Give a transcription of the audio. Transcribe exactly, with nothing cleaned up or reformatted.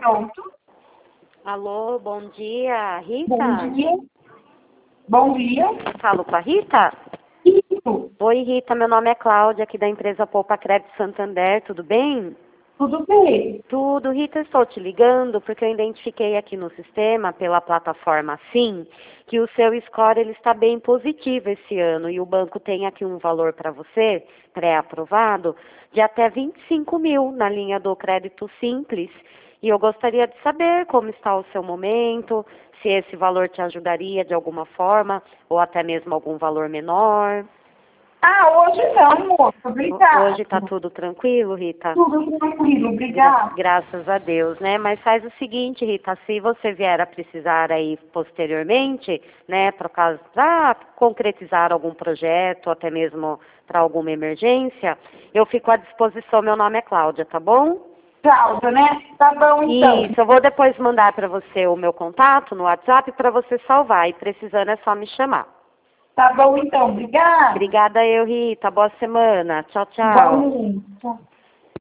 pronto. Alô, bom dia, Rita? Bom dia. Bom dia. Falo com a Rita? Isso. Oi, Rita, meu nome é Cláudia, aqui da empresa Poupa Crédito Santander, tudo bem? Tudo bem? Tudo, Rita, estou te ligando porque eu identifiquei aqui no sistema, pela plataforma Sim, que o seu score ele está bem positivo esse ano e o banco tem aqui um valor para você, pré-aprovado, de até vinte e cinco mil na linha do crédito simples. E eu gostaria de saber como está o seu momento, se esse valor te ajudaria de alguma forma, ou até mesmo algum valor menor. Ah, hoje não, moço. Obrigada. Hoje está tudo tranquilo, Rita? Tudo tranquilo, Gra obrigada. graças a Deus, né? Mas faz o seguinte, Rita, se você vier a precisar aí posteriormente, né, para concretizar algum projeto, até mesmo para alguma emergência, eu fico à disposição, meu nome é Cláudia, tá bom? Cláudia, né? Tá bom, então. Isso, eu vou depois mandar para você o meu contato no WhatsApp para você salvar, e precisando é só me chamar. Tá bom, então. Obrigada. Obrigada eu, Rita, boa semana, tchau, tchau. Igualmente. Tchau.